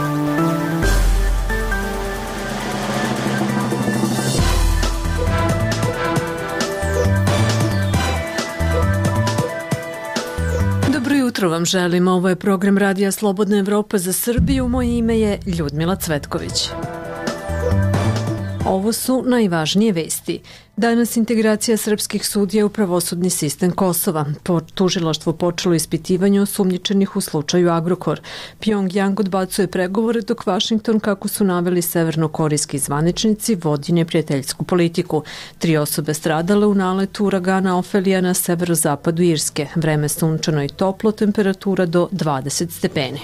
Jutro vam želim, ovo je program Radija Slobodna Evropa za Srbiju, moje ime je Ljudmila Cvetković. Ovo su najvažnije vesti. Danas integracija srpskih sudija u pravosudni sistem Kosova. Tužilaštvo počelo ispitivanje osumnjičenih u slučaju Agrokor. Pjongjang odbacuje pregovore dok Vašington, kako su naveli severnokorejski zvaničnici, vodi neprijateljsku politiku. 3 osobe stradale u naletu uragana Ofelija na severozapadu Irske. Vreme sunčano i toplo, temperatura do 20 stepeni.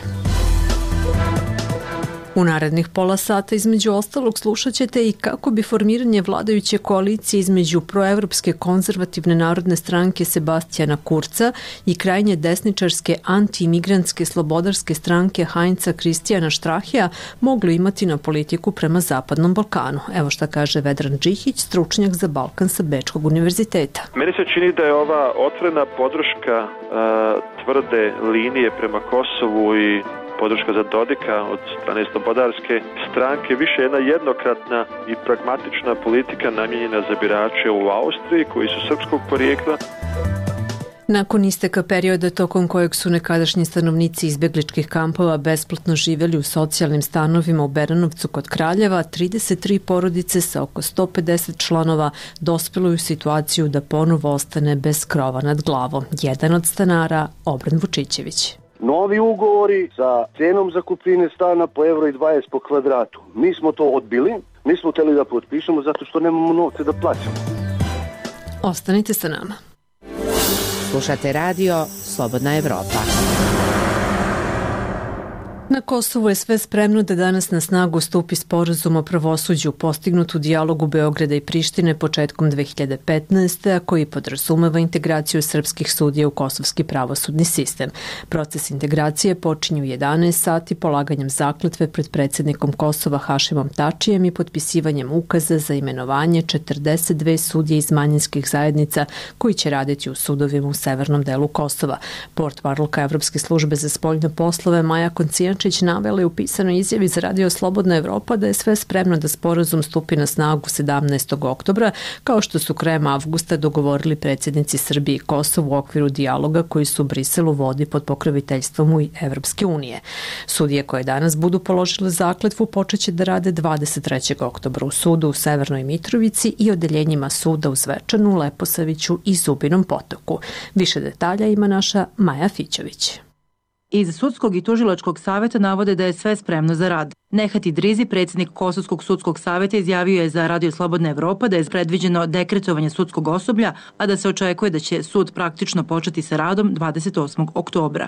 U narednih pola sata između ostalog slušat ćete i kako bi formiranje vladajuće koalicije između proevropske konzervativne narodne stranke Sebastijana Kurca i krajnje desničarske anti-imigrantske slobodarske stranke Heinza Kristijana Štrahija moglo imati na politiku prema Zapadnom Balkanu. Evo šta kaže Vedran Džihić, stručnjak za Balkan sa Bečkog univerziteta. Meni se čini da je ova otvorena podrška tvrde linije prema Kosovu i podrška za Dodika od strane slobodarske stranke više jedna jednokratna i pragmatična politika namijenjena za birače u Austriji koji su srpskog porijekla. Nakon isteka perioda tokom kojeg su nekadašnji stanovnici izbegličkih kampova besplatno živjeli u socijalnim stanovima u Beranovcu kod Kraljeva, 33 porodice sa oko 150 članova dospelo u situaciju da ponovo ostane bez krova nad glavom. Jedan od stanara, Obran Vučićević. Novi ugovori sa cenom zakupnine stana po €1,20 po kvadratu. Mi smo to odbili, nismo htjeli da potpišemo zato što nemamo novce da plaćamo. Ostanite sa nama. Slušate radio Slobodna Evropa. Na Kosovu je sve spremno da danas na snagu stupi sporazum o pravosuđu postignut u dijalogu Beograda i Prištine početkom 2015. a koji podrazumeva integraciju srpskih sudija u kosovski pravosudni sistem. Proces integracije počinje u 11 sati polaganjem zakletve pred predsjednikom Kosova Hašimom Tačijem i potpisivanjem ukaza za imenovanje 42 sudije iz manjinskih zajednica koji će raditi u sudovima u severnom delu Kosova. Portparolka Evropske službe za spoljne poslove Maja Koncijančić navela je u pisanoj izjavi za Radio Slobodna Evropa da je sve spremno da sporazum stupi na snagu 17. oktobra, kao što su krajem avgusta dogovorili predsjednici Srbije i Kosova u okviru dijaloga koji su u Briselu vodi pod pokroviteljstvom Evropske unije. Sudije koje danas budu položile zakletvu počeće da rade 23. oktobra u sudu u Severnoj Mitrovici i odeljenjima suda u Zvečanu, Leposaviću i Zubinom Potoku. Više detalja ima naša Maja Fićović. Iz Sudskog i tužilačkog saveta navode da je sve spremno za rad. Nehat Idrizi, predsjednik Kosovskog sudskog saveta, izjavio je za Radio Slobodna Evropa da je predviđeno dekretovanje sudskog osoblja, a da se očekuje da će sud praktično početi sa radom 28. oktobra.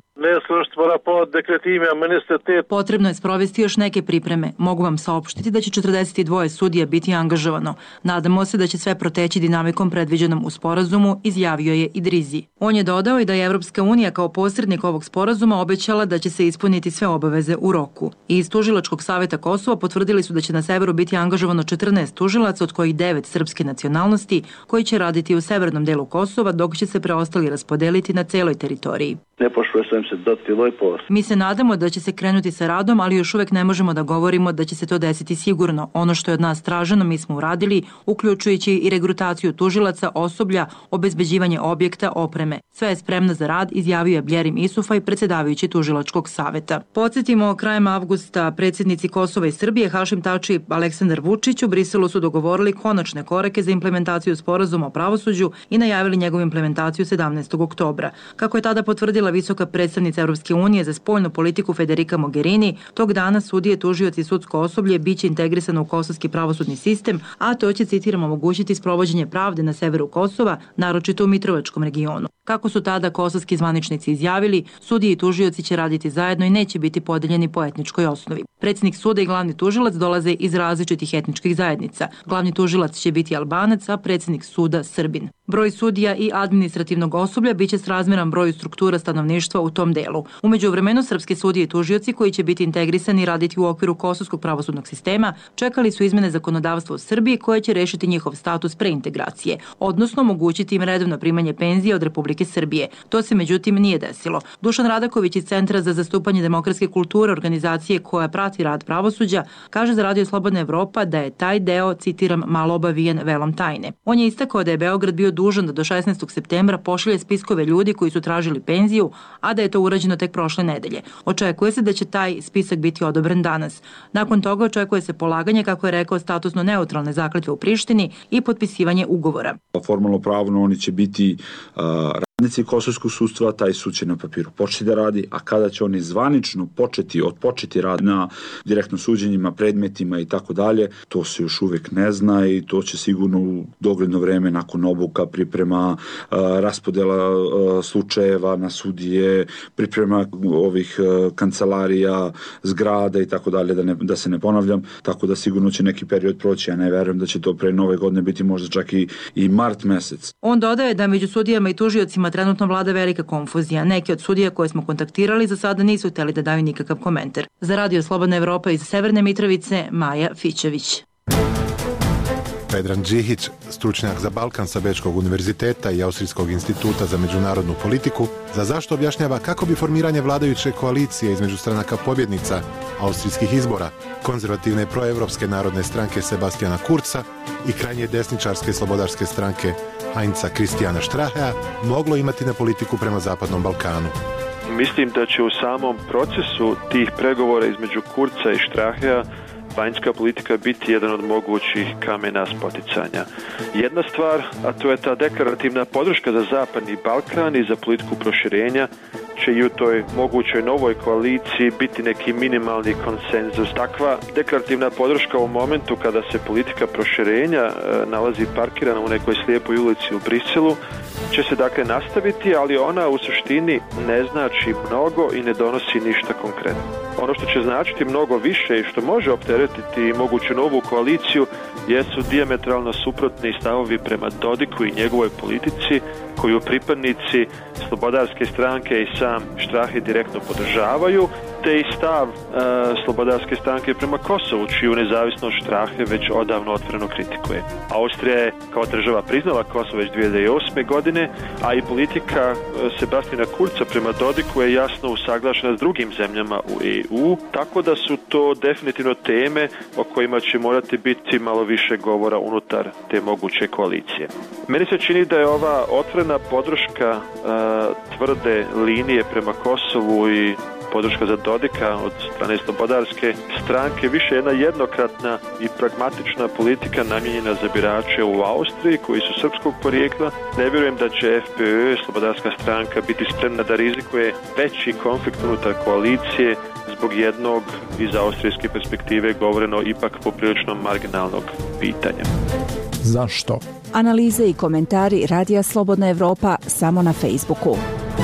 Potrebno je sprovesti još neke pripreme. Mogu vam saopštiti da će 42 sudija biti angažovano. Nadamo se da će sve proteći dinamikom predviđenom u sporazumu, izjavio je Idrizi. On je dodao i da je Evropska unija kao posrednik ovog sporazuma obećala da će se ispuniti sve obaveze u roku. Iz Tužilačkog saveta Kosova potvrdili su da će na severu biti angažovano 14 tužilaca, od kojih 9 srpske nacionalnosti, koji će raditi u severnom delu Kosova, dok će se preostali raspodeliti na celoj teritoriji. Mi se nadamo da će se krenuti sa radom, ali još uvek ne možemo da govorimo da će se to desiti sigurno. Ono što je od nas traženo mi smo uradili, uključujući i regrutaciju tužilaca, osoblja, obezbeđivanje objekta, opreme. Sve je spremno za rad, izjavio je Bljerim Isufaj, predsjedavajući Tužilačkog saveta. Podsjetimo, krajem avgusta predsjednici Kosova i Srbije Hašim Tači i Aleksandar Vučić u Briselu su dogovorili konačne korake za implementaciju sporazuma o pravosuđu i najavili njegovu implementaciju 17. oktobra. Kako je tada potvrdila visoka predstavnica Evropske unije za spoljnu politiku Federica Mogherini, tog dana sudije, tužioci i sudsko osoblje biće integrisano u kosovski pravosudni sistem, a to će, citiram, omogućiti sprovođenje pravde na severu Kosova, naročito u Mitrovačkom regionu. Kako su tada kosovski zvaničnici izjavili, sudije i tužioci će raditi zajedno i neće biti podeljeni po etničkoj osnovi. Predsjednik suda i glavni tužilac dolaze iz različitih etničkih zajednica. Glavni tužilac će biti Albanac, a predsjednik suda Srbin. Broj sudija i administrativnog osoblja biće srazmjeran broju struktura stanovništva u tom delu. U međuvremenu srpske sudije i tužioci koji će biti integrisani i raditi u okviru kosovskog pravosudnog sistema čekali su izmene zakonodavstva u Srbiji koje će rešiti njihov status preintegracije, odnosno omogućiti im redovno primanje penzije od Republike Republike Srbije. To se međutim nije desilo. Dušan Radaković iz Centra za zastupanje demokratske kulture, organizacije koja prati rad pravosuđa, kaže za Radio Slobodna Evropa da je taj deo, citiram, malo obavijen velom tajne. On je istakao da je Beograd bio dužan da do 16. septembra pošalje spiskove ljudi koji su tražili penziju, a da je to urađeno tek prošle nedelje. Očekuje se da će taj spisak biti odobren danas. Nakon toga očekuje se polaganje, kako je rekao, statusno neutralne zakletve u Prištini i potpisivanje ugovora. Formalno pravno oni će biti radnici kosovskog sudstva, taj sud će na papiru početi da radi, a kada će oni zvanično odpočeti rad na direktno suđenjima, predmetima i tako dalje, to se još uvek ne zna i to će sigurno u dogledno vreme nakon obuka, priprema raspodela slučajeva na sudije, priprema ovih kancelarija, zgrada i tako dalje, da se ne ponavljam, tako da sigurno će neki period proći, ja ne verujem da će to pre nove godine biti možda čak i mart mesec. On dodaje da među sudijama i tužiocima trenutno vlada velika konfuzija. Neki od sudija koje smo kontaktirali za sada nisu hteli da daju nikakav komentar. Za Radio Slobodna Evropa iz Severne Mitrovice, Maja Fićević. Vedran Džihić, stručnjak za Balkan sa Bečkog univerziteta i Austrijskog instituta za međunarodnu politiku, za zašto objašnjava kako bi formiranje vladajuće koalicije između stranaka pobjednica austrijskih izbora, konzervativne proevropske narodne stranke Sebastiana Kurza i krajnje desničarske slobodarske stranke Heinza Christiana Strachea moglo imati na politiku prema Zapadnom Balkanu. Mislim da će u samom procesu tih pregovora između Kurza i Strachea vanjska politika biti jedan od mogućih kamena spoticanja. Jedna stvar, a to je ta deklarativna podrška za Zapadni Balkan i za politiku proširenja, će i u toj mogućoj novoj koaliciji biti neki minimalni konsenzus. Takva deklarativna podrška u momentu kada se politika proširenja nalazi parkirana u nekoj slijepoj ulici u Briselu, će se dakle nastaviti, ali ona u suštini ne znači mnogo i ne donosi ništa konkretno. Ono što će značiti mnogo više i što može opteretiti moguću novu koaliciju jesu dijametralno suprotni stavovi prema Dodiku i njegovoj politici koju pripadnici Slobodarske stranke i sam Strache direktno podržavaju, te i stav Slobodarske stranke prema Kosovu, čiju nezavisnost Strache već odavno otvoreno kritikuje. Austrija je kao država priznala Kosovo već 2008. godine, a i politika Sebastiana Kurza prema Dodiku je jasno usaglašena s drugim zemljama u EU, tako da su to definitivno teme o kojima će morati biti malo više govora unutar te moguće koalicije. Meni se čini da je ova otvorena podrška tvrde linije prema Kosovu i podrška za Dodika od strane Slobodarske stranke više jedna jednokratna i pragmatična politika namijenjena za birače u Austriji koji su srpskog porijekla. Ne vjerujem da će FPÖ, Slobodarska stranka, biti spremna da rizikuje veći konflikt unutar koalicije zbog jednog iz austrijske perspektive govoreno ipak poprilično marginalnog pitanja. Zašto? Analize i komentari Radija Slobodna Evropa samo na Facebooku.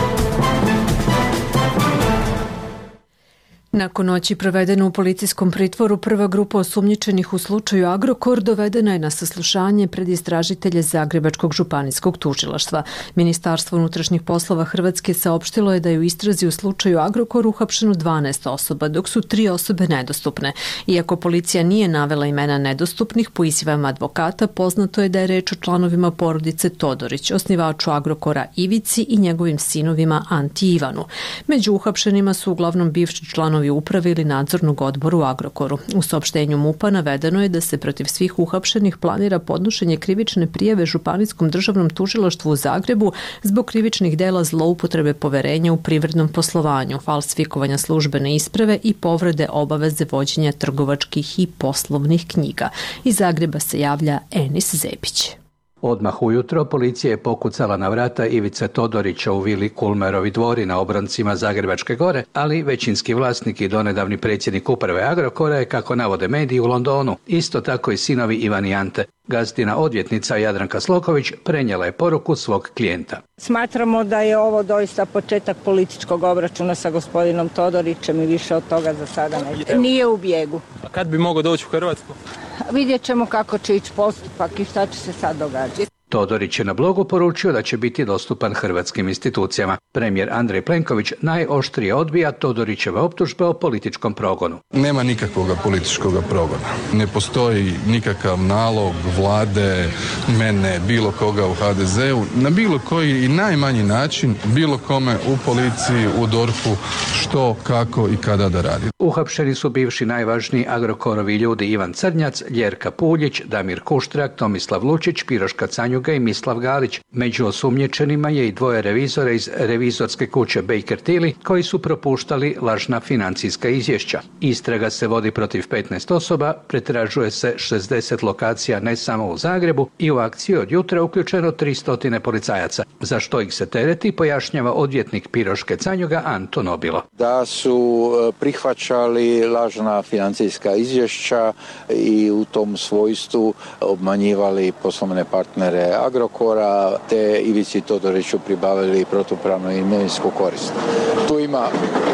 Nakon noći provedene u policijskom pritvoru, prva grupa osumnjičenih u slučaju Agrokor dovedena je na saslušanje pred istražitelje Zagrebačkog županijskog tužilaštva. Ministarstvo unutrašnjih poslova Hrvatske saopštilo je da je u istrazi u slučaju Agrokor uhapšeno 12 osoba, dok su 3 osobe nedostupne. Iako policija nije navela imena nedostupnih, po izjavama advokata poznato je da je reč o članovima porodice Todorić, osnivaču Agrokora Ivici i njegovim sinovima Anti i Ivanu. Među uhapšenima su uglavnom bivši članovi uprave ili nadzornog odbora u Agrokoru. U saopštenju MUP-a navedeno je da se protiv svih uhapšenih planira podnošenje krivične prijave Županijskom državnom tužilaštvu u Zagrebu zbog krivičnih dela zloupotrebe poverenja u privrednom poslovanju, falsifikovanja službene isprave i povrede obaveze vođenja trgovačkih i poslovnih knjiga. Iz Zagreba se javlja Enis Zepić. Odmah ujutro policija je pokucala na vrata Ivice Todorića u vili Kulmerovi dvori na obroncima Zagrebačke gore, ali većinski vlasnik i donedavni predsjednik uprave Agrokora je, kako navode mediji, u Londonu. Isto tako i sinovi Ivan i Ante. Gazdina odvjetnica Jadranka Sloković prenijela je poruku svog klijenta. Smatramo da je ovo doista početak političkog obračuna sa gospodinom Todorićem i više od toga za sada nije u bijegu. A kad bi mogao doći u Hrvatsku? Vidjet ćemo kako će ići postupak i šta će se sad događati. Todorić je na blogu poručio da će biti dostupan hrvatskim institucijama. Premijer Andrej Plenković najoštrije odbija Todorićeve optužbe o političkom progonu. Nema nikakvog političkog progona. Ne postoji nikakav nalog vlade, mene, bilo koga u HDZ-u, na bilo koji i najmanji način, bilo kome u policiji, u DORH-u, što, kako i kada da radi. Uhapšeni su bivši najvažniji Agrokorovi ljudi Ivan Crnjac, Ljerka Puljić, Damir Kuštrak, Tomislav Lučić, Piroška Canjuga i Mislav Galić. Među osumnjičenima je i dvoje revizora iz revizorske kuće Baker Tilly koji su propuštali lažna financijska izvješća. Istraga se vodi protiv 15 osoba, pretražuje se 60 lokacija ne samo u Zagrebu i u akciju od jutra uključeno 300 policajaca. Za što ih se tereti pojašnjava odvjetnik Piroške Canjuga Anton Obilo. Da su prihvaćali lažna financijska izvješća i u tom svojstvu obmanjivali poslovne partnere Agrokora te Ivici Todoriću pribavili protupravnu imovinsku korist. Tu ima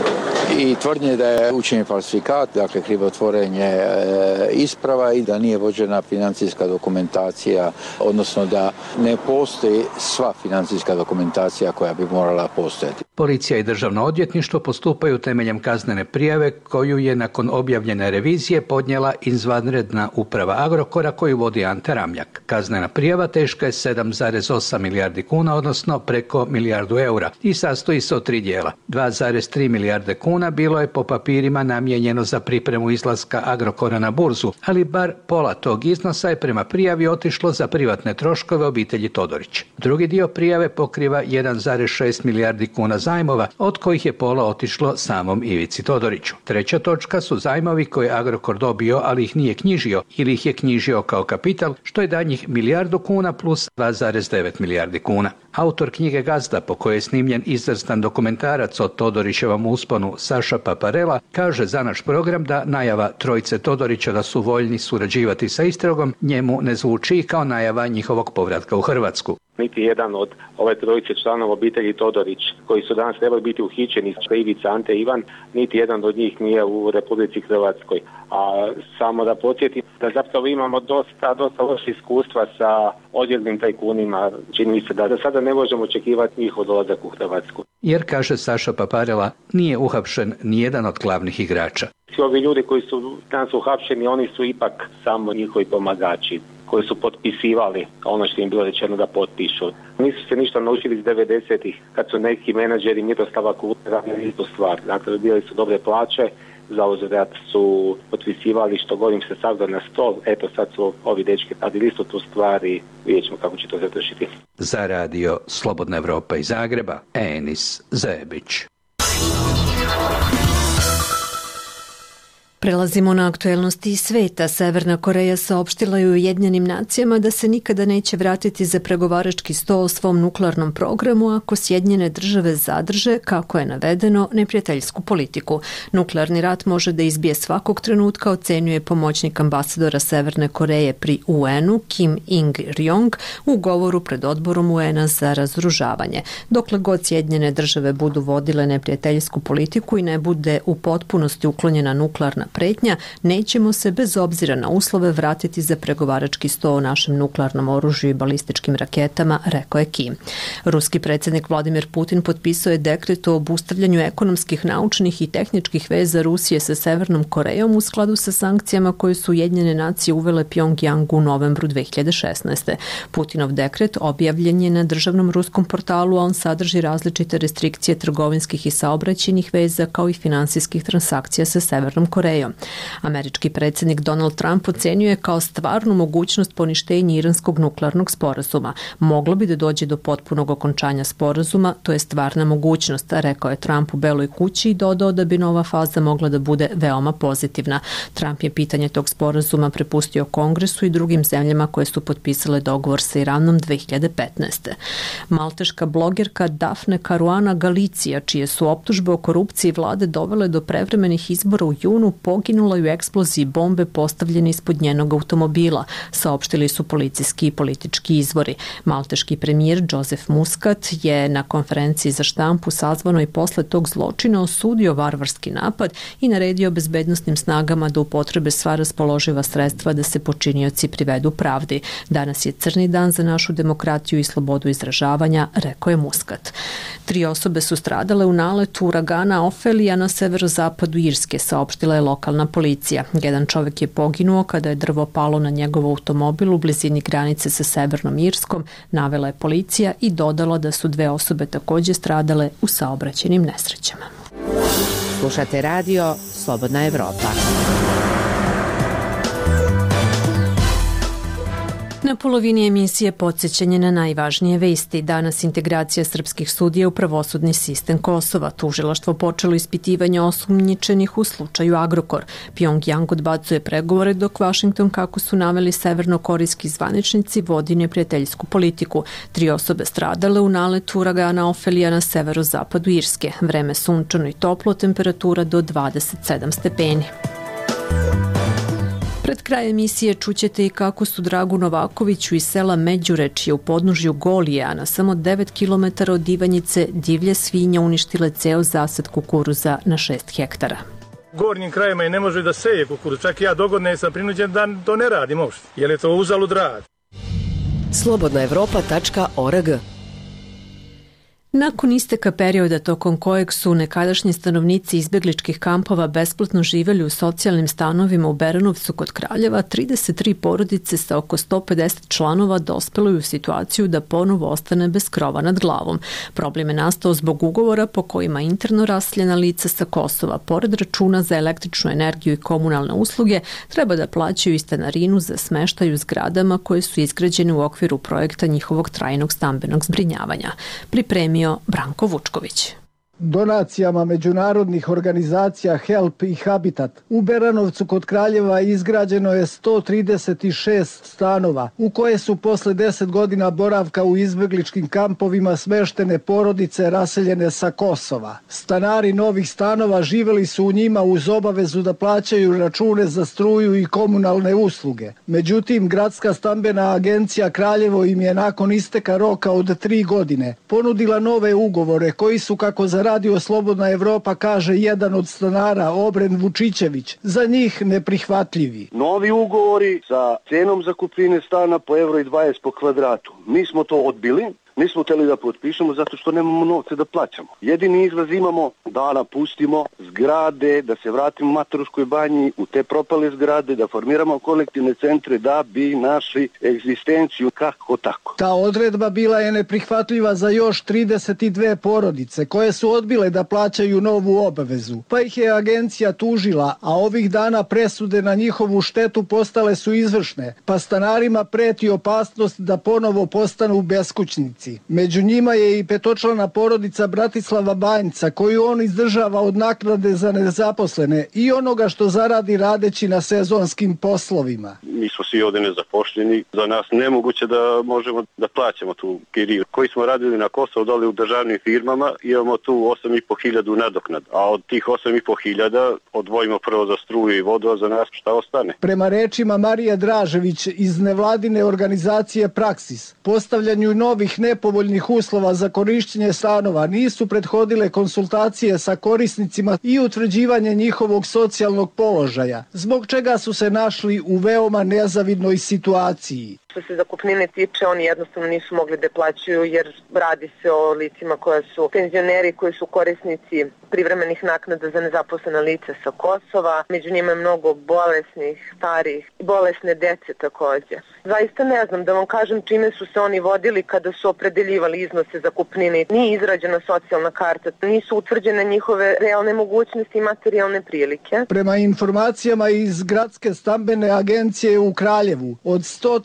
i tvrdnje da je učinjen falsifikat, dakle krivotvorenje isprava i da nije vođena financijska dokumentacija, odnosno da ne postoji sva financijska dokumentacija koja bi morala postojati. Policija i državno odvjetništvo postupaju temeljem kaznene prijave koju je nakon objavljene revizije podnijela izvanredna uprava Agrokora koju vodi Ante Ramljak. Kaznena prijava teška je 7,8 milijardi kuna, odnosno preko milijardu eura i sastoji se od 3 dijela. 2,3 milijarde kuna bilo je po papirima namijenjeno za pripremu izlaska Agrokora na burzu, ali bar pola tog iznosa je prema prijavi otišlo za privatne troškove obitelji Todorić. Drugi dio prijave pokriva 1,6 milijardi kuna zajmova, od kojih je pola otišlo samom Ivici Todoriću. Treća točka su zajmovi koje je Agrokor dobio, ali ih nije knjižio ili ih je knjižio kao kapital, što je danjih milijardu kuna plus 2,9 milijardi kuna. Autor knjige Gazda, po kojoj je snimljen izvrstan dokumentarac o Todorićevom usponu Saša Paparela, kaže za naš program da najava trojice Todorića da su voljni surađivati sa istragom njemu ne zvuči kao najava njihovog povratka u Hrvatsku. Niti jedan od ove trojice članova obitelji Todorić, koji su danas trebali biti uhićeni, Ivica, Ante, Ivan, niti jedan od njih nije u Republici Hrvatskoj. A samo da podsjetim da zapravo imamo dosta loše iskustva sa odjelnim tajkunima. Čini mi se da sada ne možemo očekivati njihov dolazak u Hrvatsku. Jer, kaže Saša Paparela, nije uhapšen nijedan od glavnih igrača. Svi ovi ljudi koji su danas uhapšeni, oni su ipak samo njihovi pomagači koji su potpisivali ono što im bilo rečeno da potpišu. Nisu se ništa naučili iz 90-ih kad su neki menadžeri Miroslava Kuta radili istu stvar. Dakle, dobili su dobre plaće, za uzvrat su potpisivali što god im se stavlja na stol. Eto, sad su ovi dečki radili istu tu stvar i vidjet ćemo kako će to završiti. Za radio Slobodna Evropa iz Zagreba, Enis Zebić. Prelazimo na aktuelnosti iz sveta. Severna Koreja saopštila je Ujedinjenim nacijama da se nikada neće vratiti za pregovarački sto o svom nuklearnom programu ako Sjedinjene države zadrže, kako je navedeno, neprijateljsku politiku. Nuklearni rat može da izbije svakog trenutka, ocenjuje pomoćnik ambasadora Severne Koreje pri UN-u Kim Il-ryong u govoru pred odborom UN-a za razoružavanje. Dokle god Sjedinjene države budu vodile neprijateljsku politiku i ne bude u potpunosti uklonjena nuklearna pretnja, nećemo se bez obzira na uslove vratiti za pregovarački sto o našem nuklearnom oružju i balističkim raketama, rekao je Kim. Ruski predsjednik Vladimir Putin potpisao je dekret o obustavljanju ekonomskih, naučnih i tehničkih veza Rusije sa Severnom Korejom u skladu sa sankcijama koje su Ujedinjene nacije uvele Pjongjangu u novembru 2016. Putinov dekret objavljen je na državnom ruskom portalu, a on sadrži različite restrikcije trgovinskih i saobraćajnih veza kao i finansijskih transakcija sa Severnom Korejom. Američki predsjednik Donald Trump ocenjuje kao stvarnu mogućnost poništenja iranskog nuklearnog sporazuma. Moglo bi da dođe do potpunog okončanja sporazuma, to je stvarna mogućnost, rekao je Trump u Beloj kući i dodao da bi nova faza mogla da bude veoma pozitivna. Trump je pitanje tog sporazuma prepustio Kongresu i drugim zemljama koje su potpisale dogovor sa Iranom 2015. Malteška blogerka Daphne Caruana Galizia, čije su optužbe o korupciji vlade dovele do prevremenih izbora u junu, poginula u eksploziji bombe postavljene ispod njenog automobila, saopštili su policijski i politički izvori. Malteški premijer Joseph Muscat je na konferenciji za štampu sazvanoj posle tog zločina osudio varvarski napad i naredio bezbednosnim snagama da upotrebe sva raspoloživa sredstva da se počinioci privedu pravdi. Danas je crni dan za našu demokratiju i slobodu izražavanja, rekao je Muscat. 3 osobe su stradale u naletu uragana Ophelia na severozapadu Irske, saopštila je lokalna policija. Jedan čovek je poginuo kada je drvo palo na njegov automobil u blizini granice sa Severnom Irskom, navela je policija i dodala da su 2 osobe takođe stradale u saobraćajnim nesrećama. Slušate radio Slobodna Evropa. Na polovini emisije podsjećanje na najvažnije vesti. Danas integracija srpskih sudija u pravosudni sistem Kosova. Tužilaštvo počelo ispitivanje osumnjičenih u slučaju Agrokor. Pjongjang odbacuje pregovore dok Vašington, kako su naveli severnokorejski zvaničnici, vodi neprijateljsku politiku. 3 osobe stradale u naletu uragana Ophelia na severozapadu Irske. Vreme sunčano i toplo, temperatura do 27 stepeni. Pred kraj emisije čućete i kako su Dragu Novakoviću iz sela Međurečje u podnožju Golije, a na samo 9 km od Ivanjice, divlje svinja uništile ceo zasad kukuruza na 6 hektara. U gornjim krajima i ne može da seje kukuruz, čak i ja dogodne sam prinuđen da to ne radim uopšte, jer je to uzalud rad. slobodnaevropa.org. Nakon isteka perioda tokom kojeg su nekadašnji stanovnici izbegličkih kampova besplatno živjeli u socijalnim stanovima u Beranovcu kod Kraljeva, 33 porodice sa oko 150 članova dospelo je u situaciju da ponovo ostane bez krova nad glavom. Problem je nastao zbog ugovora po kojima interno raseljena lica sa Kosova, pored računa za električnu energiju i komunalne usluge, treba da plaćaju i stanarinu za smeštaj u zgradama koje su izgrađene u okviru projekta njihovog trajnog stambenog zbrinjavanja. Pripremio Branko Vučković. Donacijama međunarodnih organizacija HELP i Habitat u Beranovcu kod Kraljeva izgrađeno je 136 stanova u koje su posle 10 godina boravka u izbegličkim kampovima smeštene porodice raseljene sa Kosova. Stanari novih stanova živeli su u njima uz obavezu da plaćaju račune za struju i komunalne usluge. Međutim, Gradska stambena agencija Kraljevo im je nakon isteka roka od 3 godine ponudila nove ugovore koji su, kako za Radio Slobodna Evropa kaže jedan od stanara, Obren Vučićević, za njih neprihvatljivi. Novi ugovori sa cenom zakupnine stana po €1,20 po kvadratu. Mi smo to odbili. Nismo hteli da potpišemo zato što nemamo novce da plaćamo. Jedini izlaz imamo da napustimo zgrade, da se vratimo Mataruškoj banji u te propale zgrade, da formiramo kolektivne centre da bi našli egzistenciju kako tako. Ta odredba bila je neprihvatljiva za još 32 porodice koje su odbile da plaćaju novu obavezu, pa ih je agencija tužila, a ovih dana presude na njihovu štetu postale su izvršne, pa stanarima preti opasnost da ponovo postanu beskućnici. Među njima je i 5-člana porodica Bratislava Banjca, koju on izdržava od naknade za nezaposlene i onoga što zaradi radeći na sezonskim poslovima. Mi smo svi ovdje nezaposleni, za nas nemoguće da možemo da plaćamo tu kiriju. Koji smo radili na Kosovu dole u državnim firmama, imamo tu 8.500 nadoknad, a od tih 8.500 odvojimo prvo za struju i vodu, a za nas šta ostane? Prema rečima Marije Dražević iz nevladine organizacije Praksis, postavljanju novih nepovoljnih uslova za korišćenje stanova nisu prethodile konsultacije sa korisnicima i utvrđivanje njihovog socijalnog položaja, zbog čega su se našli u veoma nezavidnoj situaciji. Što se zakupnine tiče, oni jednostavno nisu mogli da plaćaju jer radi se o licima koja su penzioneri, koji su korisnici privremenih naknada za nezaposlena lica sa Kosova. Među njima je mnogo bolesnih, starih, bolesne dece također. Zaista ne znam da vam kažem čime su se oni vodili kada su opredeljivali iznose zakupnine. Nije izrađena socijalna karta, nisu utvrđene njihove realne mogućnosti i materijalne prilike. Prema informacijama iz Gradske stambene agencije u Kraljevu, od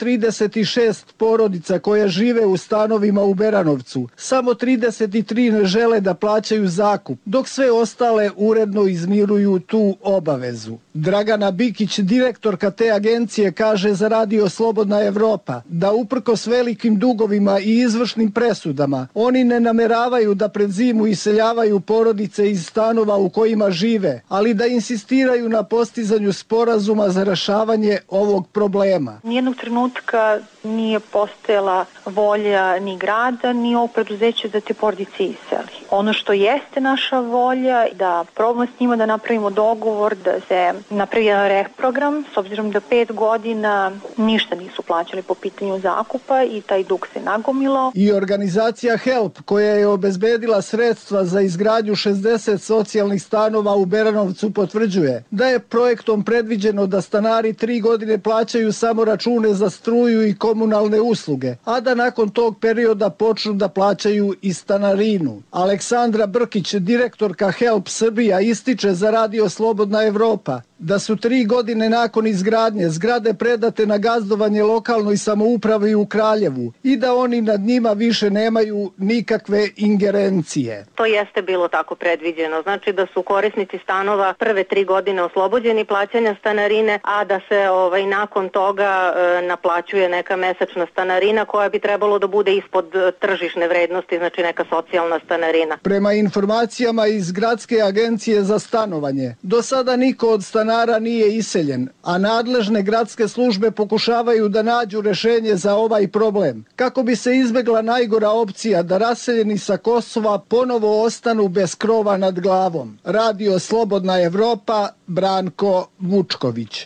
136 porodica koje žive u stanovima u Beranovcu, samo 33 ne žele da plaćaju zakup, dok sve ostale uredno izmiruju tu obavezu. Dragana Bikić, direktorka te agencije, kaže za Radio Slobodna Evropa da uprkos velikim dugovima i izvršnim presudama oni ne nameravaju da pred zimu iseljavaju porodice iz stanova u kojima žive, ali da insistiraju na postizanju sporazuma za rešavanje ovog problema. Nijednog trenutka nije postojala volja ni grada, ni ovog preduzeća da te porodice iseli. Ono što jeste naša volja, da probamo s njima da napravimo dogovor, da se napravi jedan reprogram, s obzirom da 5 godina ništa nisu plaćali po pitanju zakupa i taj dug se nagomilao. I organizacija HELP, koja je obezbedila sredstva za izgradnju 60 socijalnih stanova u Beranovcu, potvrđuje da je projektom predviđeno da stanari 3 godine plaćaju samo račune za struju i komunalne usluge, a da nakon tog perioda počnu da plaćaju i stanarinu. Aleksandra Brkić, direktorka HELP Srbija, ističe za Radio Slobodna Evropa da su 3 godine nakon izgradnje zgrade predate na gazdovanje lokalnoj samoupravi u Kraljevu i da oni nad njima više nemaju nikakve ingerencije. To jeste bilo tako predviđeno, znači da su korisnici stanova prve 3 godine oslobođeni plaćanja stanarine, a da se nakon toga naplaćuje neka mesečna stanarina koja bi trebalo da bude ispod tržišne vrednosti, znači neka socijalna stanarina. Prema informacijama iz Gradske agencije za stanovanje, do sada niko od stanara nije iseljen, a nadležne gradske službe pokušavaju da nađu rešenje za ovaj problem, kako bi se izbegla najgora opcija da raseljeni sa Kosova ponovo ostanu bez krova nad glavom. Radio Slobodna Evropa, Branko Vučković.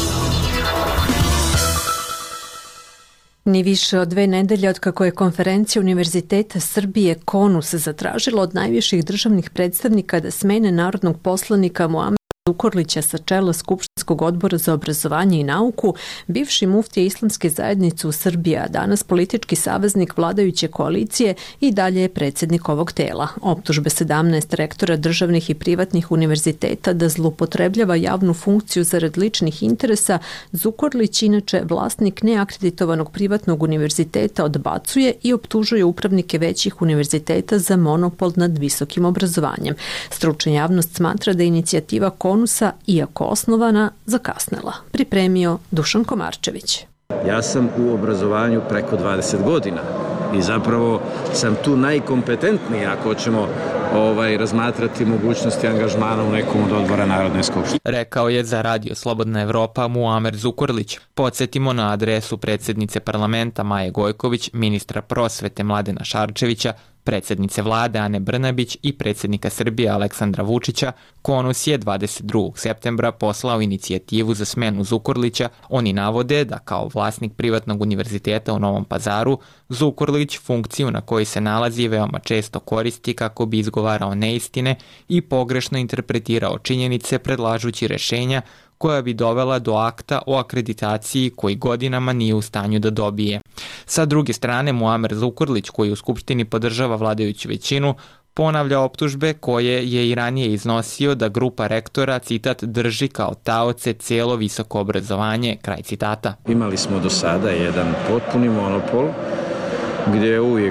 Ni više od 2 nedelje od kako je konferencija Univerziteta Srbije KONUS zatražila od najviših državnih predstavnika da smene narodnog poslanika Muamera Zukorlića sa čela Skupštinskog odbora za obrazovanje i nauku, bivši muftija Islamske zajednice u Srbiji, a danas politički saveznik vladajuće koalicije, i dalje je predsjednik ovog tela. Optužbe 17 rektora državnih i privatnih univerziteta da zloupotrebljava javnu funkciju zarad ličnih interesa, Zukorlić, inače vlasnik neakreditovanog privatnog univerziteta, odbacuje i optužuje upravnike većih univerziteta za monopol nad visokim obrazovanjem. Stručna javnost smatra da inicijativa KONUS-a, iako osnovana, zakasnela. Pripremio Dušan Komarčević. Ja sam u obrazovanju preko 20 godina i zapravo sam tu najkompetentniji ako ćemo razmatrati mogućnosti angažmana u nekom od odbora Narodne skupštine. Rekao je za Radio Slobodna Evropa Muamer Zukorlić. Podsjetimo na adresu predsjednice parlamenta Maje Gojković, ministra prosvete Mladena Šarčevića, predsjednice vlade Ane Brnabić i predsjednika Srbije Aleksandra Vučića, KONUS je 22. septembra poslao inicijativu za smenu Zukorlića. Oni navode da kao vlasnik privatnog univerziteta u Novom Pazaru, Zukorlić funkciju na kojoj se nalazi veoma često koristi kako bi izgovarao neistine i pogrešno interpretirao činjenice predlažući rešenja koja bi dovela do akta o akreditaciji koji godinama nije u stanju da dobije. Sa druge strane, Muamer Zukorlić, koji u Skupštini podržava vladajuću većinu, ponavlja optužbe koje je i ranije iznosio da grupa rektora, citat, drži kao taoce cijelo visoko obrazovanje, kraj citata. Imali smo do sada jedan potpuni monopol gdje je uvijek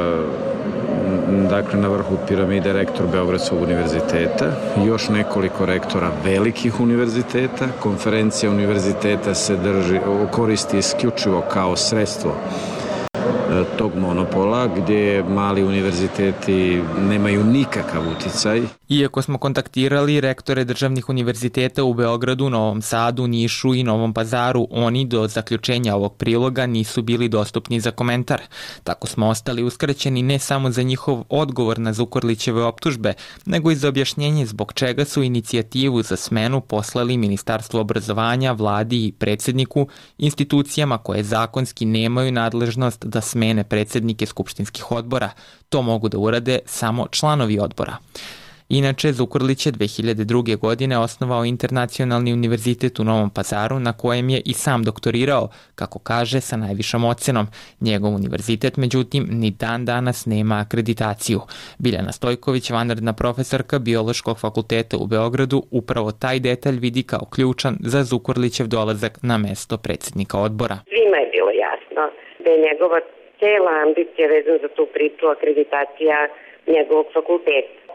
na vrhu piramide rektor Beogradskog univerziteta, još nekoliko rektora velikih univerziteta. Konferencija univerziteta se koristi isključivo kao sredstvo tog monopola gdje mali univerziteti nemaju nikakav uticaj. Iako smo kontaktirali rektore državnih univerziteta u Beogradu, Novom Sadu, Nišu i Novom Pazaru, oni do zaključenja ovog priloga nisu bili dostupni za komentar. Tako smo ostali uskraćeni ne samo za njihov odgovor na Zukorlićeve optužbe, nego i za objašnjenje zbog čega su inicijativu za smenu poslali Ministarstvo obrazovanja, vladi i predsjedniku, institucijama koje zakonski nemaju nadležnost da smene predsjednike skupštinskih odbora. To mogu da urade samo članovi odbora. Inače, Zukorlić je 2002. godine osnovao Internacionalni univerzitet u Novom Pazaru, na kojem je i sam doktorirao, kako kaže, sa najvišom ocenom. Njegov univerzitet, međutim, ni dan danas nema akreditaciju. Biljana Stojković, vanredna profesorka Biološkog fakulteta u Beogradu, upravo taj detalj vidi kao ključan za Zukorlićev dolazak na mesto predsjednika odbora. Svima je bilo jasno da je njegova cela ambicija vezana za tu priču akreditacija njegovog fakulteta.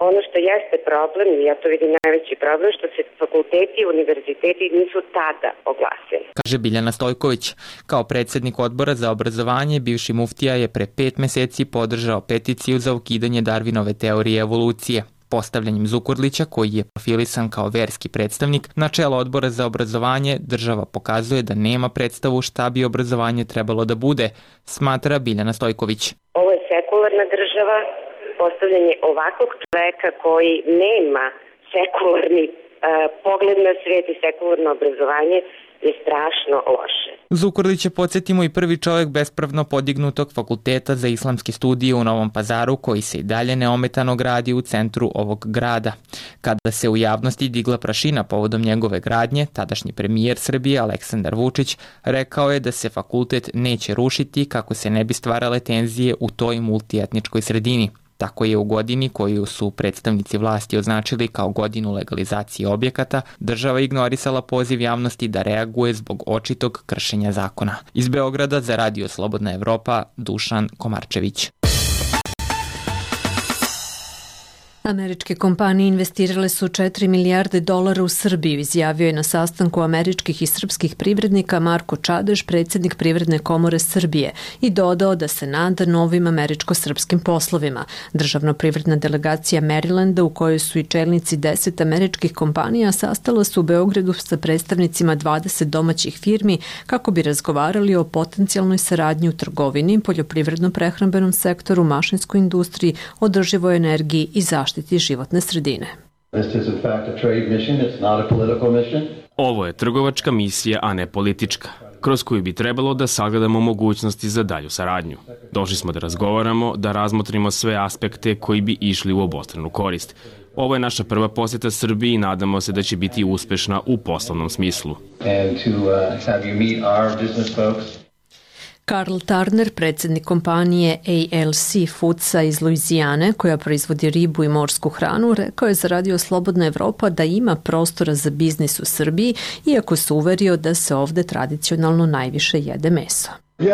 Ono što jeste problem, i ja to vidim najveći problem, što se fakulteti i univerziteti nisu tada oglasili. Kaže Biljana Stojković. Kao predsjednik odbora za obrazovanje, bivši muftija je pre 5 meseci podržao peticiju za ukidanje Darwinove teorije evolucije. Postavljanjem Zukorlića, koji je profilisan kao verski predstavnik, na čelo odbora za obrazovanje, država pokazuje da nema predstavu šta bi obrazovanje trebalo da bude, smatra Biljana Stojković. Ovo je sekularna država, postavljanje ovakvog čoveka koji nema sekularni pogled na svijet i sekularno obrazovanje je strašno loše. Zukorlić je, podsjetimo, i prvi čovjek bespravno podignutog fakulteta za islamske studije u Novom Pazaru, koji se i dalje neometano gradi u centru ovog grada. Kada se u javnosti digla prašina povodom njegove gradnje, tadašnji premijer Srbije Aleksandar Vučić rekao je da se fakultet neće rušiti kako se ne bi stvarale tenzije u toj multietničkoj sredini. Tako je u godini koju su predstavnici vlasti označili kao godinu legalizacije objekata, država ignorisala poziv javnosti da reaguje zbog očitog kršenja zakona. Iz Beograda za Radio Slobodna Evropa, Dušan Komarčević. Američke kompanije investirale su $4 milijarde u Srbiju, izjavio je na sastanku američkih i srpskih privrednika Marko Čadež, predsjednik Privredne komore Srbije, i dodao da se nada novim američko-srpskim poslovima. Državno privredna delegacija Marylanda, u kojoj su i čelnici 10 američkih kompanija, sastala se u Beogradu sa predstavnicima 20 domaćih firmi kako bi razgovarali o potencijalnoj saradnji u trgovini, poljoprivredno-prehrambenom sektoru, mašinskoj industriji, održivoj energiji i zaštiti životne sredine. Ovo je trgovačka misija, a ne politička, kroz koju bi trebalo da sagledamo mogućnosti za dalju saradnju. Došli smo da razgovaramo, da razmotrimo sve aspekte koji bi išli u obostranu korist. Ovo je naša prva posjeta Srbiji i nadamo se da će biti uspešna u poslovnom smislu. Karl Turner, predsjednik kompanije ALC Foodsa iz Luizijane, koja proizvodi ribu i morsku hranu, rekao je za Radio Slobodna Evropa da ima prostora za biznis u Srbiji, iako se uverio da se ovde tradicionalno najviše jede meso.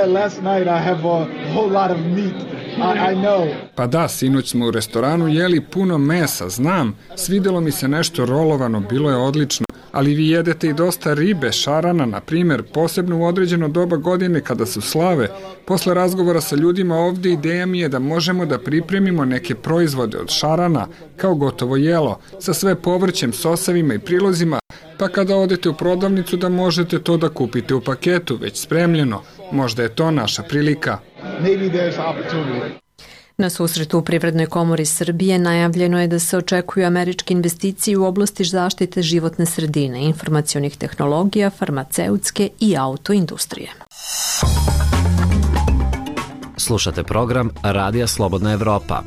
Pa da, sinoć smo u restoranu jeli puno mesa, znam, svidelo mi se nešto rolovano, bilo je odlično. Ali vi jedete i dosta ribe, šarana, na primjer, posebno u određeno doba godine kada su slave. Posle razgovora sa ljudima ovdje ideja mi je da možemo da pripremimo neke proizvode od šarana, kao gotovo jelo, sa sve povrćem, sosevima i prilozima, pa kada odete u prodavnicu da možete to da kupite u paketu, već spremljeno. Možda je to naša prilika. Na susretu u Privrednoj komori Srbije najavljeno je da se očekuju američke investicije u oblasti zaštite životne sredine, informacionih tehnologija, farmaceutske i autoindustrije. Slušate program Radija Slobodna Evropa.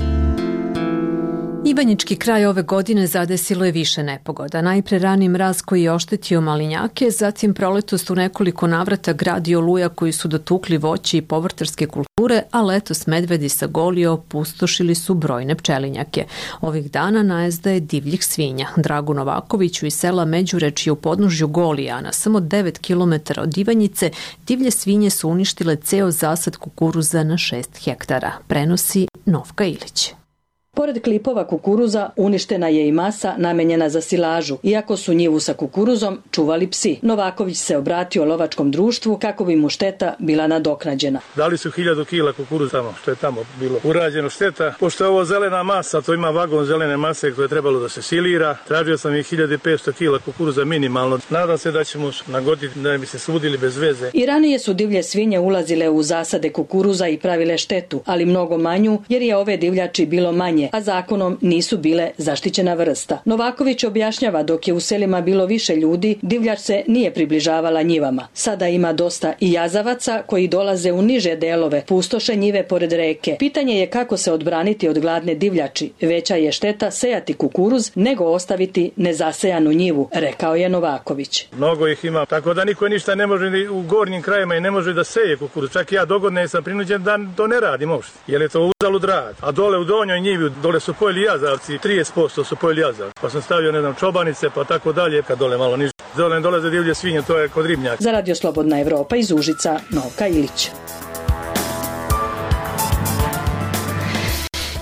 Ivanjički kraj ove godine zadesilo je više nepogoda. Najpre rani mraz koji je oštetio malinjake, zatim proletos u nekoliko navrata grad i oluja koji su dotukli voće i povrtarske kulture, a letos medvedi sa Golije opustošili su brojne pčelinjake. Ovih dana najezda je divljih svinja. Dragu Novakoviću iz sela Međurečje u podnožju Golija, na samo 9 km od Ivanjice, divlje svinje su uništile ceo zasad kukuruza na 6 hektara. Prenosi Novka Ilić. Pored klipova kukuruza uništena je i masa namenjena za silažu, iako su njivu sa kukuruzom čuvali psi. Novaković se obratio lovačkom društvu kako bi mu šteta bila nadoknađena. Dali su 1000 kila kukuruza tamo, što je tamo bilo urađeno šteta. Pošto je ovo zelena masa, to ima vagon zelene mase koje je trebalo da se silira. Tražio sam i 1500 kila kukuruza minimalno. Nadam se da ćemo nagoditi da ne bi se sudili bez veze. I ranije su divlje svinje ulazile u zasade kukuruza i pravile štetu, ali mnogo manju jer je ove divljači bilo manje, a zakonom nisu bile zaštićena vrsta. Novaković objašnjava dok je u selima bilo više ljudi, divljač se nije približavala njivama. Sada ima dosta i jazavaca koji dolaze u niže delove, pustoše njive pored reke. Pitanje je kako se odbraniti od gladne divljači. Veća je šteta sejati kukuruz nego ostaviti nezasejanu njivu, rekao je Novaković. Mnogo ih ima, tako da niko ništa ne može u gornjim krajima i ne može da seje kukuruz. Čak ja dogodne sam prinuđen da to ne radim uopšte, jer je to uzalud rad. A dole u donjoj njivi, dole su pojeli jazavci, 30% su pojeli jazavci. Pa sam stavio, čobanice, pa tako dalje, kad dole malo niže. Dole dolaze divlje svinje, to je kod ribnjaka. Za Radio Slobodna Evropa iz Užica, Novka Ilić.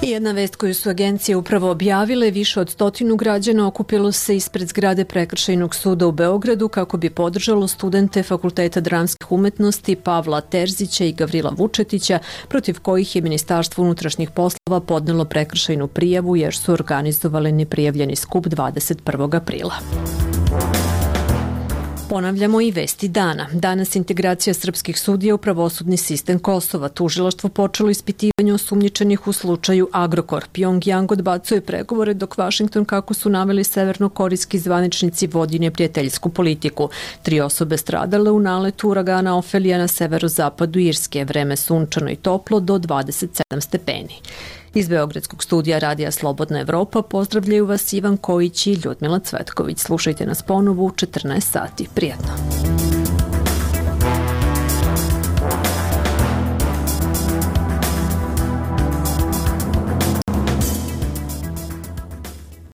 I jedna vest koju su agencije upravo objavile, više od 100 građana okupilo se ispred zgrade Prekršajnog suda u Beogradu kako bi podržalo studente Fakulteta dramskih umetnosti Pavla Terzića i Gavrila Vučetića, protiv kojih je Ministarstvo unutrašnjih poslova podnelo prekršajnu prijavu jer su organizovali neprijavljeni skup 21. aprila. Ponavljamo i vesti dana. Danas integracija srpskih sudija u pravosudni sistem Kosova. Tužilaštvo počelo ispitivanje osumnjičenih u slučaju Agrokor. Pjongjang odbacuje pregovore dok Vašington, kako su naveli severnokorejski zvaničnici, vodi neprijateljsku politiku. 3 osobe stradale u naletu uragana Ofelija na severozapadu Irske. Vreme sunčano i toplo do 27 stepeni. Iz Beogradskog studija Radija Slobodna Evropa pozdravljaju vas Ivan Kojić i Ljudmila Cvetković. Slušajte nas ponovo u 14 sati. Prijatno.